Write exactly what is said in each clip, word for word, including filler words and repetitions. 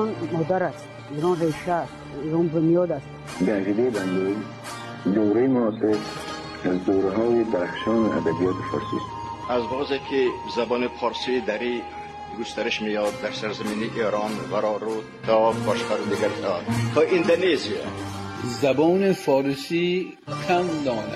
ایران مادر است، ایران ریشه است، ایران بنیاد است. به عقیده بنده دوره معاصر از دوره‌های درخشان ادبیات فارسی است. از وقتی که زبان فارسی در گسترش میاد در سرزمین ایران ورا رو تا باشکار دیگر تا تا اندونزیا، زبان فارسی کم دانه.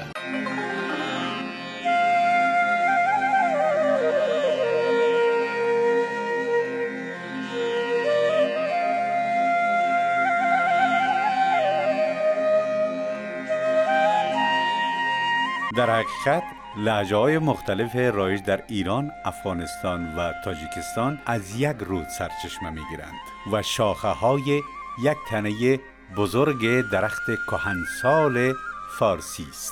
در حقیقت لهجه‌های مختلف رایج در ایران، افغانستان و تاجیکستان از یک رود سرچشمه می‌گیرند و شاخه‌های یک تنه بزرگ درخت کهنسال فارسی است.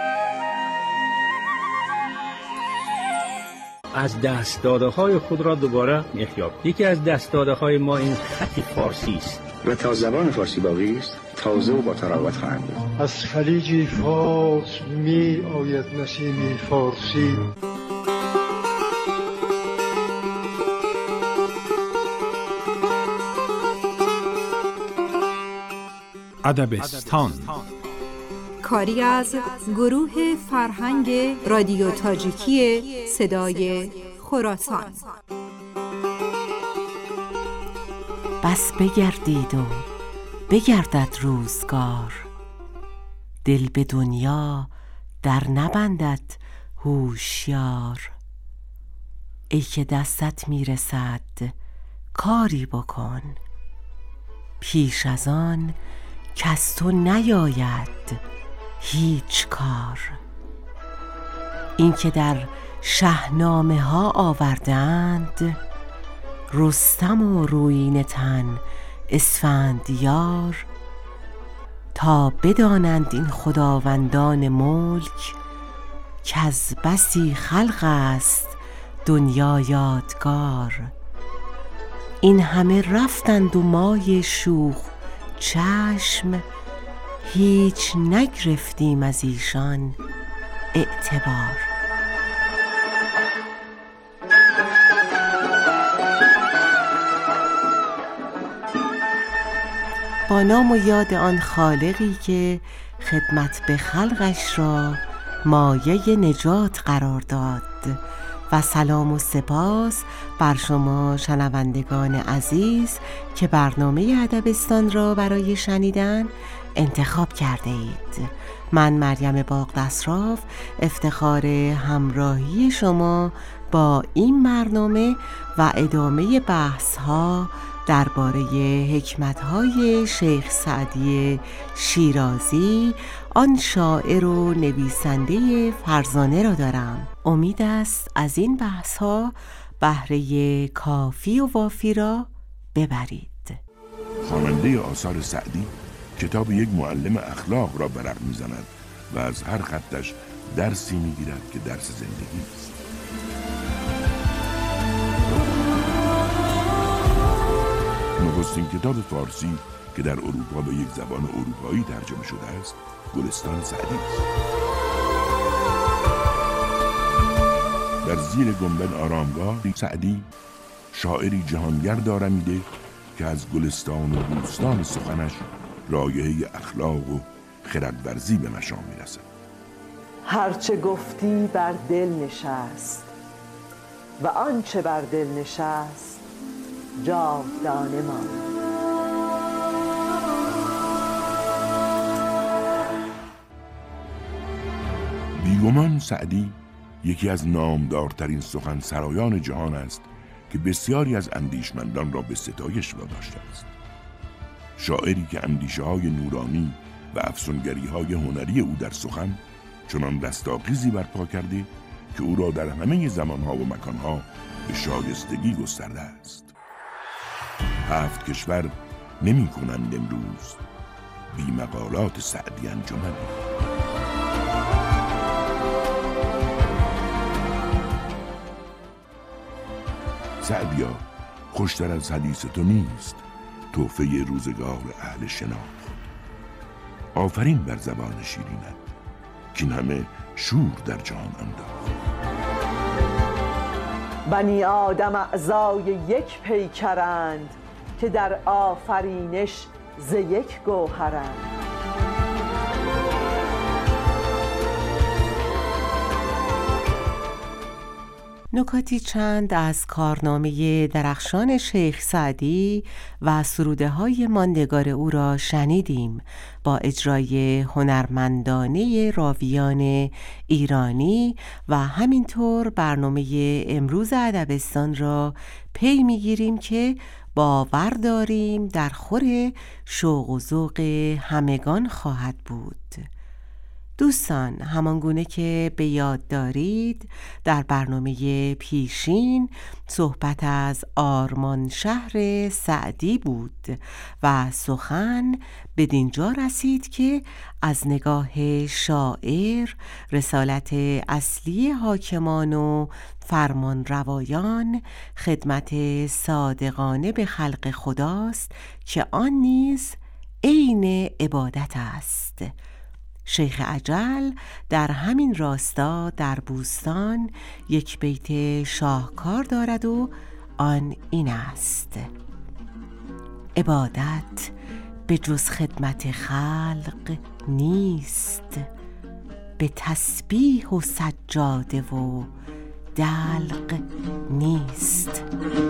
از دست‌داده‌های خود را دوباره می‌یابیم. یکی از دست‌داده‌های ما این خط فارسی است و تا زبان فارسی باقی است تازه و با تراوت خواهند بود. از خلیج فارس می آید نسیم فارسی. ادبستان کاری از گروه فرهنگ رادیو تاجیکی صدای خراسان. بس بگردید و بگردد روزگار، دل به دنیا در نبندد هوشیار. ای که دستت میرسد کاری بکن، پیش از آن کز تو نیاید هیچ کار. این که در شاهنامه ها آوردند، رستم و رویین تن اسفندیار، تا بدانند این خداوندان ملک کز بسی خلق است دنیا یادگار. این همه رفتند و مای شوخ چشم، هیچ نگرفتیم از ایشان اعتبار. با نام و یاد آن خالقی که خدمت به خلقش را مایه نجات قرار داد و سلام و سپاس بر شما شنوندگان عزیز که برنامه ادبستان را برای شنیدن انتخاب کرده اید. من مریم باغ-دستراف افتخار همراهی شما با این برنامه و ادامه بحث ها درباره حکمت‌های شیخ سعدی شیرازی، آن شاعر و نویسنده فرزانه را دارم. امید است از این بحث‌ها بهره کافی و وافی را ببرید. خواننده آثار سعدی کتاب یک معلم اخلاق را برق می‌زند و از هر خطش درسی می‌گیرد که درس زندگی است. نخستین کتاب فارسی که در اروپا به یک زبان اروپایی ترجمه شده است، گلستان سعدی است. در زیر گنبد آرامگاه سعدی شاعری جهانگرد آرمیده که از گلستان و بوستان سخنش رایحه اخلاق و خردورزی به مشام میرسد. هرچه گفتی بر دل نشست و آنچه بر دل نشست جاودانه ماند. بیگمان سعدی یکی از نامدارترین سخنسرایان جهان است که بسیاری از اندیشمندان را به ستایش واداشته است. شاعری که اندیشه های نورانی و افسونگری های هنری او در سخن چنان رستاخیزی برپا کرده که او را در همه زمانها و مکانها به شایستگی گسترده است. هفت کشور نمی کنند امروز بی مقالات سعدی انجمن. سعدیا، خوشتر از حدیث تو نیست تحفه روزگار اهل شناخت. آفرین بر زبان شیرینت که این همه شور در جهان انداخت. بنی آدم اعضای یک پیکرند، که در آفرینش ز یک گوهرند. نکاتی چند از کارنامه درخشان شیخ سعدی و سروده های ماندگار او را شنیدیم با اجرای هنرمندانه راویان ایرانی و همینطور برنامه امروز ادبستان را پی میگیریم که باور داریم در خور شوق و ذوق همگان خواهد بود. دوستان، همانگونه که به یاد دارید در برنامه پیشین صحبت از آرمان شهر سعدی بود و سخن بدینجا رسید که از نگاه شاعر رسالت اصلی حاکمان و فرمان روایان خدمت صادقانه به خلق خداست که آن نیز عین عبادت است. شیخ عجل در همین راستا در بوستان یک بیت شاهکار دارد و آن این است: عبادت به جز خدمت خلق نیست، به تسبیح و سجاده و دلق نیست.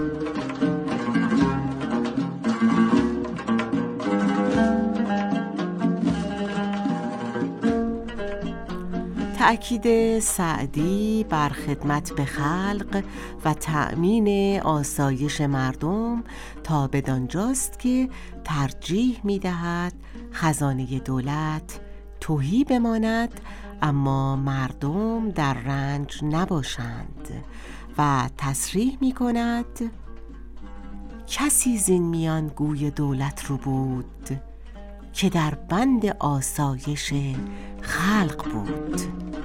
تأکید سعدی بر خدمت به خلق و تأمین آسایش مردم تا بدانجاست که ترجیح می‌دهد خزانه دولت تهی بماند اما مردم در رنج نباشند و تصریح می‌کند کسی زین میان گوی دولت رو بود که در بند آسایش خلق بود.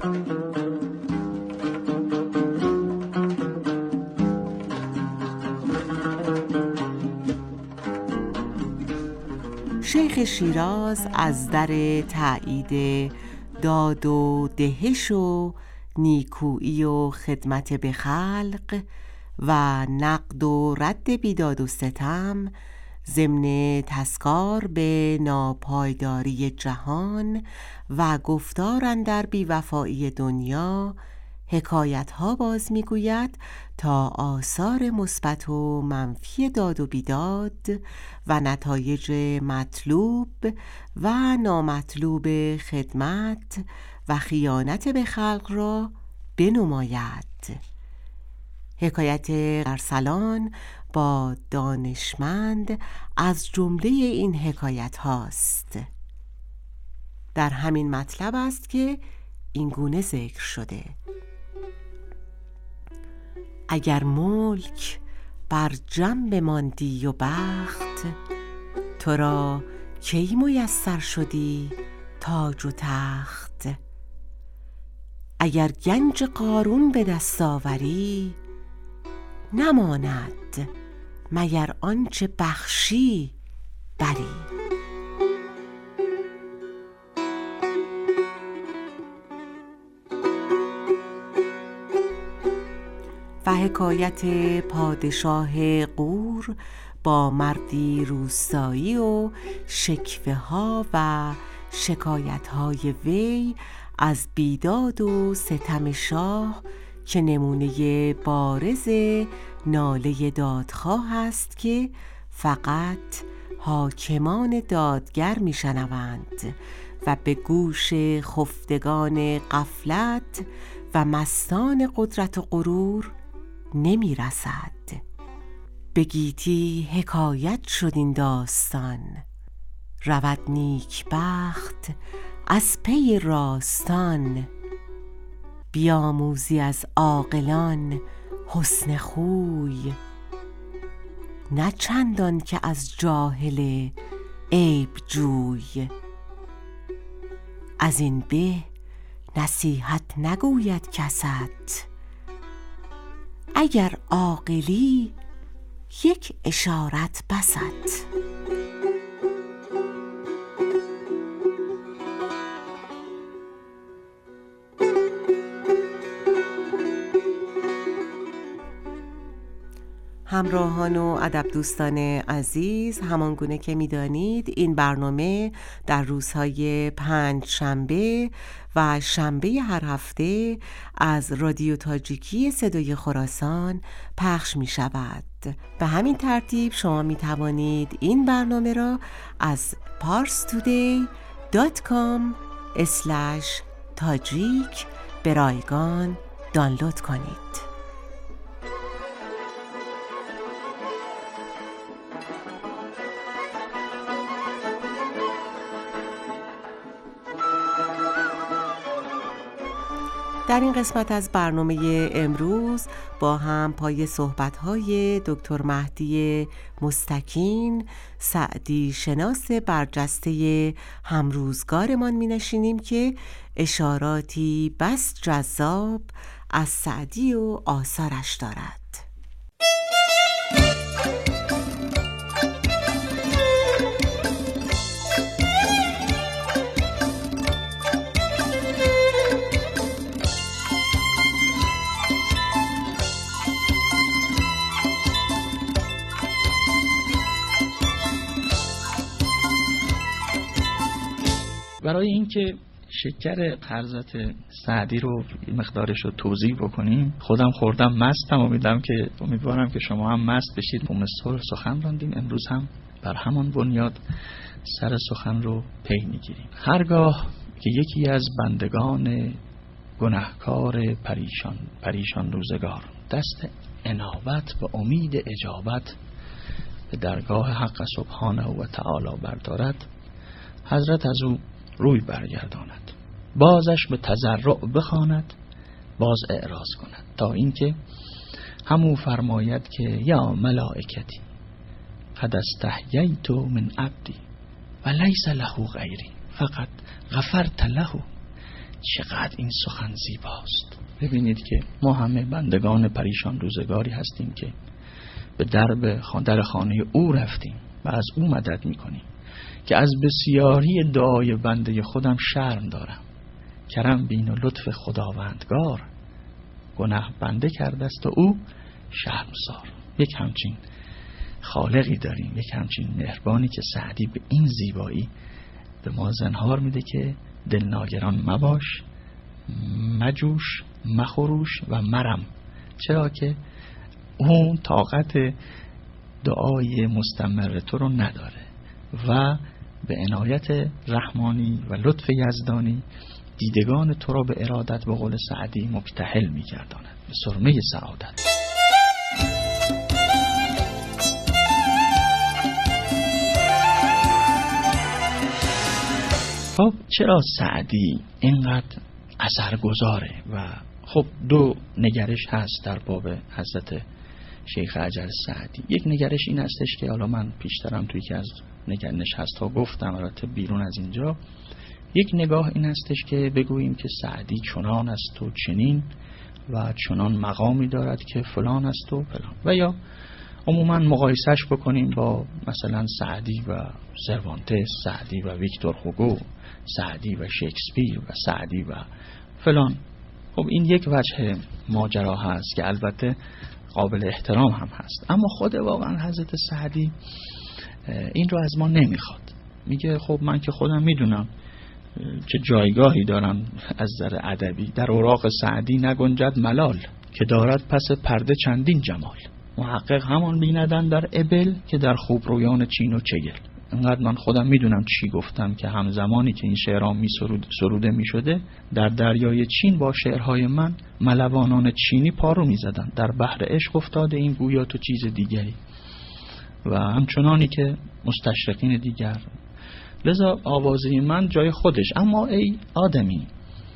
شیخ شیراز از در تأیید داد و دهش و نیکویی و خدمت به خلق و نقد و رد بیداد و ستم ضمن تذکار به ناپایداری جهان و گفتار اندر بی‌وفایی دنیا حکایت ها باز میگوید تا آثار مثبت و منفی داد و بیداد و نتایج مطلوب و نامطلوب خدمت و خیانت به خلق را بنماید. حکایت ارسلان با دانشمند از جمله این حکایت هاست. در همین مطلب است که این گونه ذکر شده: اگر ملک بر جنب ماندی و بخت، تو را کی میسر شدی تاج و تخت؟ اگر گنج قارون به دست آوری، نماند مگر آنچه بخشی بری. و حکایت پادشاه غور با مردی روستایی و شکوه ها و شکایت های وی از بیداد و ستم شاه که نمونه بارز ناله دادخواه است که فقط حاکمان دادگر میشنوند و به گوش خفتگان غفلت و مستان قدرت و غرور نمی رسد. به گیتی حکایت شد این داستان، رود نیک بخت از پی راستان. بیاموزی از عاقلان حسن خوی، نه چندان که از جاهل عیب جوی. از این به نصیحت نگوید کست، اگر عاقلی یک اشارت بست. همراهان و ادب دوستان عزیز، همانگونه که می‌دانید این برنامه در روزهای پنج شنبه و شنبه هر هفته از رادیو تاجیکی صدای خراسان پخش می شود. به همین ترتیب شما می توانید این برنامه را از پارس تودی دات کام اسلش تاجیک به رایگان دانلود کنید. در این قسمت از برنامه امروز با هم پای صحبت‌های دکتر مهدی مستکین، سعدی شناس برجسته همروزگارمان می‌نشینیم که اشاراتی بس جذاب از سعدی و آثارش دارد. برای اینکه شکر قرضت سعدی رو مقدارش رو توضیح بکنیم، خودم خوردم مستم، امیدوارم که امیدوارم که شما هم مست بشید. قوم صلح سخن راندیم، امروز هم بر همان بنیاد سر سخن رو پی میگیریم. هرگاه که یکی از بندگان گناهکار پریشان پریشان روزگار دست انابت و امید اجابت به درگاه حق سبحانه و تعالی بردارد، حضرت از او روی برگرداند، بازش به تضرع بخواند، باز اعراض کند، تا اینکه همو فرماید که یا ملائکتی قد استحییت من عبدی و لیس له غیری فقط غفرت له. چقدر این سخن زیباست. ببینید که ما همه بندگان پریشان روزگاری هستیم که به درب در خانه او رفتیم و از او مدد میکنیم که از بسیاری دعای بنده خودم شرم دارم. کرم بین و لطف خداوندگار، گناه بنده کرده است و او شرمسار. یک همچین خالقی داریم، یک همچین مهربانی که سعدی به این زیبایی به ما زنهار میده که دلناگران مباش، مجوش، مخروش و مرم، چرا که اون طاقت دعای مستمر تو رو نداره و به عنایت رحمانی و لطف یزدانی دیدگان تو را به ارادت به قول سعدی مبتهل می گرداند، به سرمه سعادت. خب چرا سعدی اینقدر اثرگذاره؟ و خب دو نگرش هست در باب حضرت شیخ اجل سعدی. یک نگرش این هستش که حالا من پیشترم توی که از نشست ها گفتم، البته بیرون از اینجا، یک نگاه این هستش که بگوییم که سعدی چنان است و چنین و چنان مقامی دارد که فلان است و فلان، و یا عموما مقایسش بکنیم با مثلا سعدی و سروانتس، سعدی و ویکتور هوگو، سعدی و شکسپیر و سعدی و فلان. خب این یک وجه ماجرا هست که البته قابل احترام هم هست، اما خود واقعا حضرت سعدی این رو از ما نمیخواد. میگه خب من که خودم میدونم چه جایگاهی دارم از نظر ادبی، در اوراق سعدی نگنجد ملال، که دارد پس پرده چندین جمال. محقق همان بیندن در ابل که در خوب رویان چین و چگل. انقدر من خودم میدونم چی گفتم که همزمانی که این شعرام می سرود سروده می شده، در دریای چین با شعرهای من ملوانان چینی پارو می زدن. در بحر عشق افتاده این گویا تو چیز دیگری، و همچنانی که مستشرقین دیگر. لذا آوازه من جای خودش. اما ای آدمی،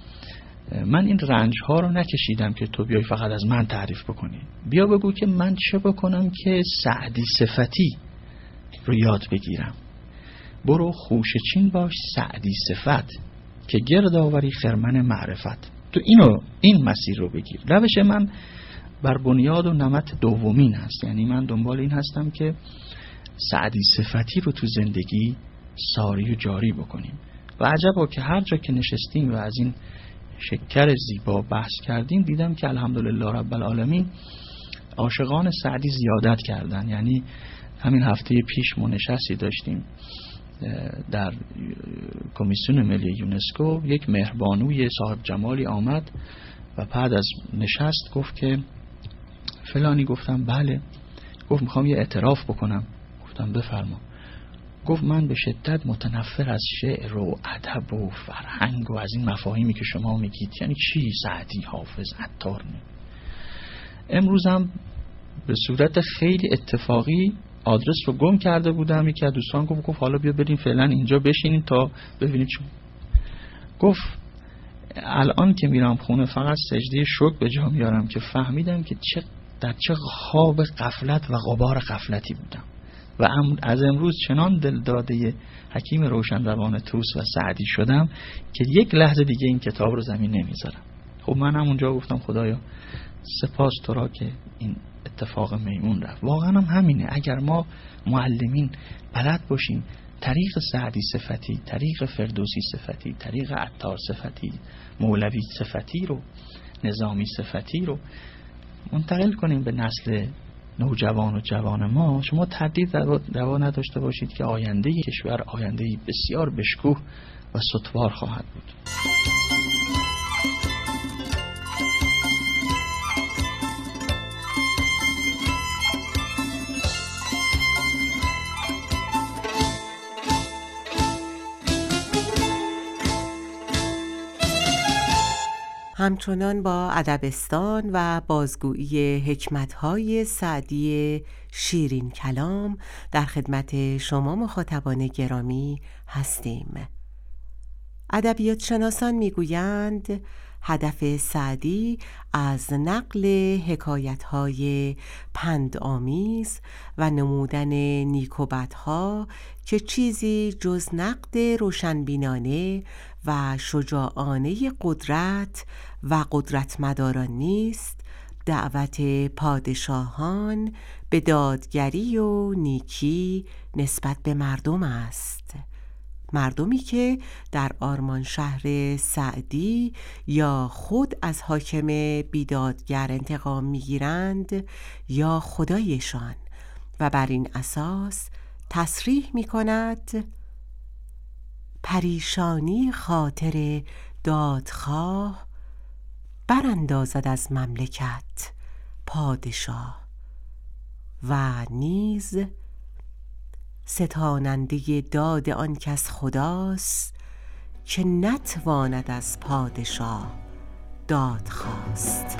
من این رنج ها رو نکشیدم که تو بیای فقط از من تعریف بکنی. بیا بگو که من چه بکنم که سعدی صفتی رو یاد بگیرم. برو خوش چین باش سعدی صفت، که گرد آوری خرمن معرفت. تو اینو این مسیر رو بگیر. روش من بر بنیاد و نمط دومین هست، یعنی من دنبال این هستم که سعدی صفتی رو تو زندگی ساری و جاری بکنیم. و عجبا که هر جا که نشستیم و از این شکر زیبا بحث کردیم، دیدم که الحمدلله رب العالمین عاشقان سعدی زیادت کردن. یعنی همین هفته پیش ما نشستی داشتیم در کمیسیون ملی یونسکو، یک مهربانوی صاحب جمالی آمد و بعد از نشست گفت که فلانی. گفتم بله. گفت میخوام یه اعتراف بکنم. گفتم بفرما. گفت من به شدت متنفر از شعر و ادب و فرهنگ و از این مفاهیمی که شما میگید. یعنی چی؟ سعدی، حافظ، عطار. امروزم به صورت خیلی اتفاقی آدرس رو گم کرده بودم. یکی از دوستان گفت گفت حالا بیا بریم فعلا اینجا بشینیم تا ببینیم چون. گفت الان که میرم خونه فقط سجده شکر به جا میارم که فهمیدم که چه در چه خواب غفلت و غبار غفلتی بودم و از امروز چنان دلداده حکیم روشنروان طوس و سعدی شدم که یک لحظه دیگه این کتاب رو زمین نمیذارم. خب من همونجا گفتم خدایا سپاس تو را که این اتفاق میمون رفت. واقعا هم همینه. اگر ما معلمین بلد باشیم طریق سعدی صفتی، طریق فردوسی صفتی، طریق عطار صفتی، مولوی صفتی رو، نظامی صفتی رو منتقل کنیم به نسل نوجوان و جوان ما، شما تردید روا نداشته باشید که آینده کشور آینده بسیار بشکوه و ستوار خواهد بود. همچنان با ادبستان و بازگویی حکمت‌های سعدی شیرین کلام در خدمت شما مخاطبان گرامی هستیم. ادبیات شناسان میگویند هدف سعدی از نقل حکایت‌های پندآمیز و نمودن نیک و بدها که چیزی جز نقد روشنبینانه و شجاعانه قدرت و قدرتمداران نیست، دعوت پادشاهان به دادگری و نیکی نسبت به مردم است. مردمی که در آرمان شهر سعدی یا خود از حاکم بیدادگر انتقام میگیرند یا خدایشان و بر این اساس تصریح می کند پریشانی خاطر دادخواه براندازد از مملکت پادشاه و نیز ستاننده داد آن کس خداست که نتواند از پادشاه داد خواست.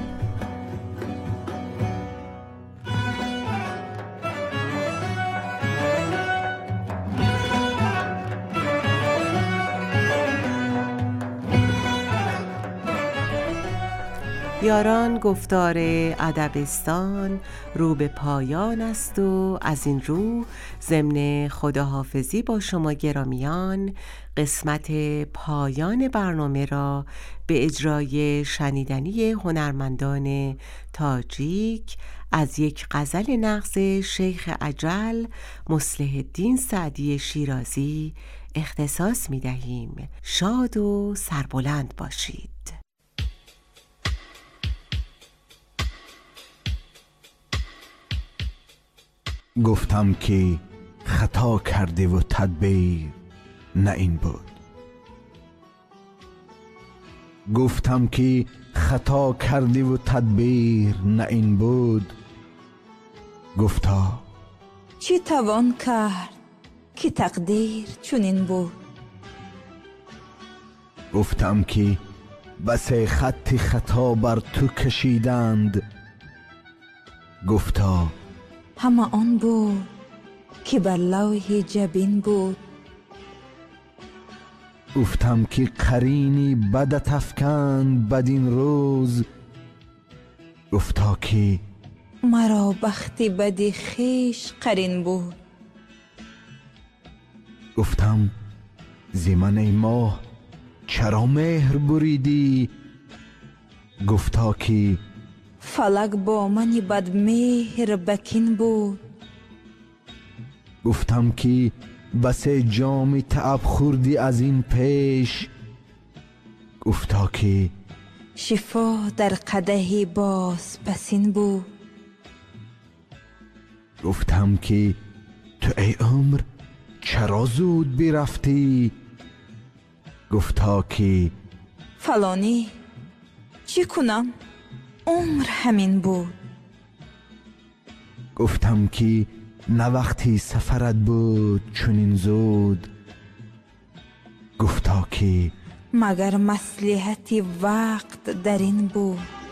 یاران، گفتار ادبستان رو به پایان است و از این رو ضمن خداحافظی با شما گرامیان قسمت پایان برنامه را به اجرای شنیدنی هنرمندان تاجیک از یک غزل نغز شیخ اجل مصلح الدین سعدی شیرازی اختصاص می دهیم. شاد و سربلند باشید. گفتم که خطا کرده و تدبیر نه این بود. گفتم که خطا کرده و تدبیر نه این بود. گفتا چی توان کرد که تقدیر چنین بود. گفتم که بس خط خطا بر تو کشیدند. گفتا همه آن بود که بر لوح جبین بود. گفتم که قرینی بدت افکند بدین روز. گفتا که مرا بختی بدی خیش قرین بود. گفتم زمن ای ماه چرا مهر بریدی. گفتا که فلک با منی بد مهر بکین بود. گفتم که بس جام تعب خوردی از این پیش. گفتا که شفا در قدح باز پسین بود. گفتم که تو ای عمر چرا زود برفتی؟ گفتا که فلانی چی کنم؟ عمر همین بود. گفتم که نه وقتی سفرت بود چنین زود. گفتا که مگر مصلحت وقت در این بود.